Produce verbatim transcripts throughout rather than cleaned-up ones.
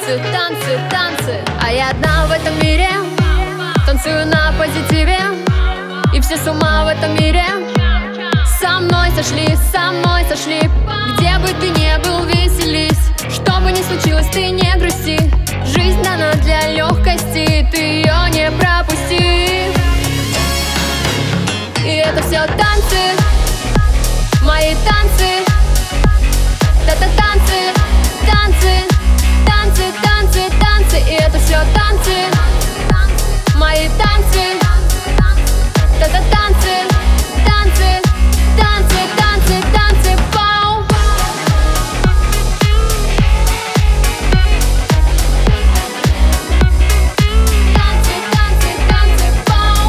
танцы, танцы, танцы. А я одна в этом мире, танцую на позитиве, и все с ума в этом мире со мной сошли, со мной сошли. Где бы ты ни был, веселись. Что бы ни случилось, ты не грусти. Жизнь дана для легкости, ты ее не пропусти. И это все танцы, мои танцы. Это танцы, танцы, танцы, танцы, танцы. И это все танцы, мои танцы. Это танцы, танцы, танцы, танцы, танцы, пау. Танцы, танцы, танцы, пау.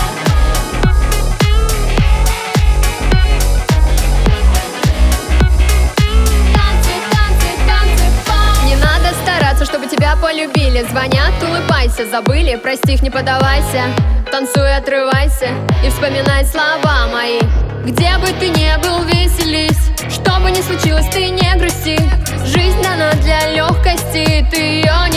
Танцы, танцы, танцы, пау. Не надо стараться, чтобы тебя полюбили. Звонят, улыбайся, забыли, прости их, не подавайся. Танцуй, отрывайся и вспоминай слова мои. Где бы ты ни был, веселись. Что бы ни случилось, ты не грусти. Жизнь дана для легкости, ты ее